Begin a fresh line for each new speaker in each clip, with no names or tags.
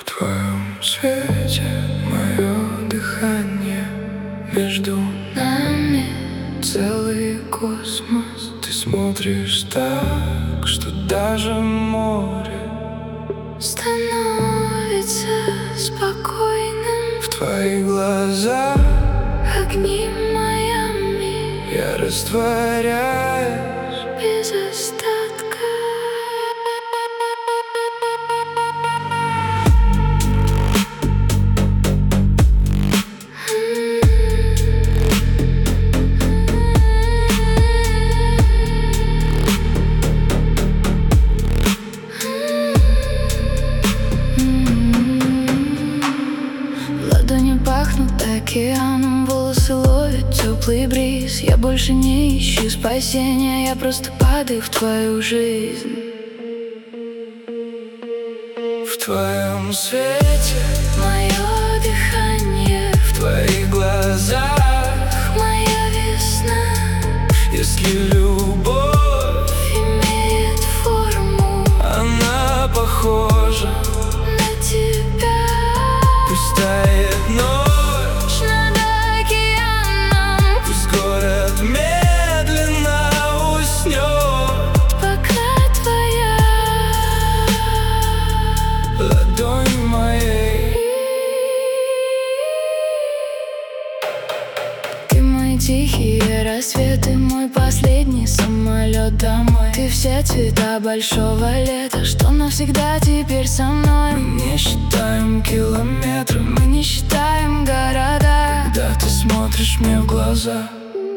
В твоем свете мое дыхание, между нами целый космос. Ты смотришь так, что даже море
становится спокойным.
в твоих глазах
Огни Майами,
я растворяюсь.
без остатка. Ладони пахнут океаном, волосы ловят теплый бриз. Я больше не ищу спасения, я просто падаю в твою жизнь.
В твоем свете
Мое дыхание,
в твоих глазах,
моя весна
если любовь
имеет форму
она похожа.
на тебя.
Пусть тает ночь,
Над океаном,
пусть город медленно уснет.
пока твоя
Ладонь моей,
ты мой тихий рассвет, ты мой последний самолет домой. Ты все цвета большого лета, что навсегда теперь со мной.
мы не считаем километры,
Мы не считаем города.
когда ты смотришь мне в глаза.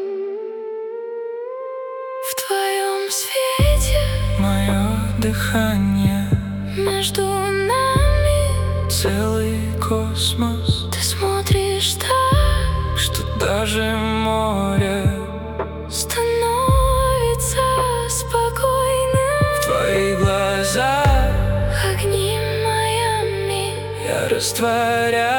В твоем свете
Мое дыхание,
между нами
целый космос,
ты смотришь так,
что даже море
становится спокойным.
в твоих глазах
Огни Майами,
я растворяюсь.